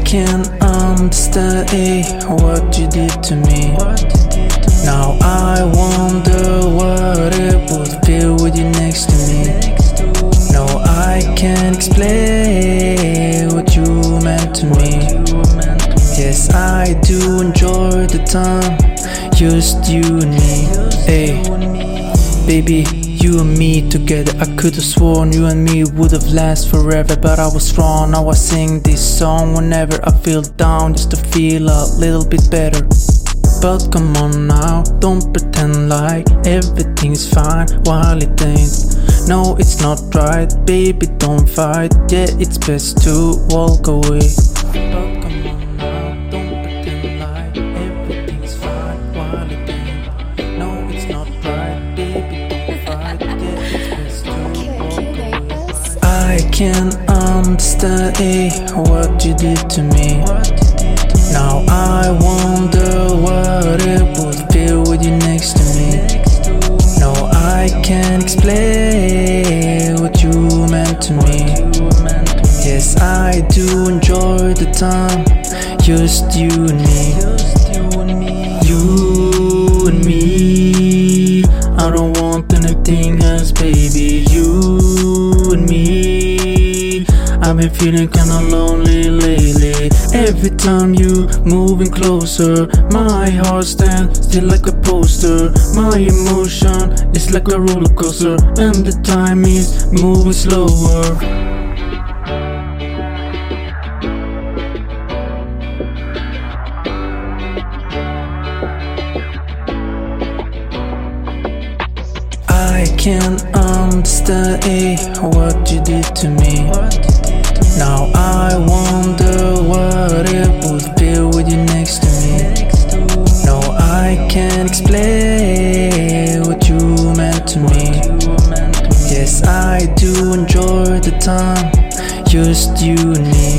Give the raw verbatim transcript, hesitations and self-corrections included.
can't understand eh, what you did to me. Now I wonder what it would feel with you next to me. No, I can't explain what you meant to me. Yes, I do enjoy the time, just you and me. Hey, baby, you and me together. I could've sworn you and me would've last forever, but I was wrong. Now I sing this song whenever I feel down, just to feel a little bit better. But come on now, don't pretend like everything's fine while it ain't. No, it's not right, baby, don't fight. Yeah, it's best to walk away. But come on now, don't pretend like everything's fine while it ain't. No, it's not right, baby, don't fight. Yeah, it's best to walk away. I can't understand eh, what you did to me. Now I wonder what it would feel with you next to me. No, I can't explain what you meant to me. Yes, I do enjoy the time, just you and me. You and me, I don't want anything else, baby. You and me, I've been feeling kinda lonely lately. Every time you moving closer, my heart stands still like a poster. My emotion is like a roller coaster, and the time is moving slower. I can't understand eh, what you did to me. Now I wonder what it would feel with you next to me. No, I can't explain what you meant to me. Yes, I do enjoy the time, just you and me.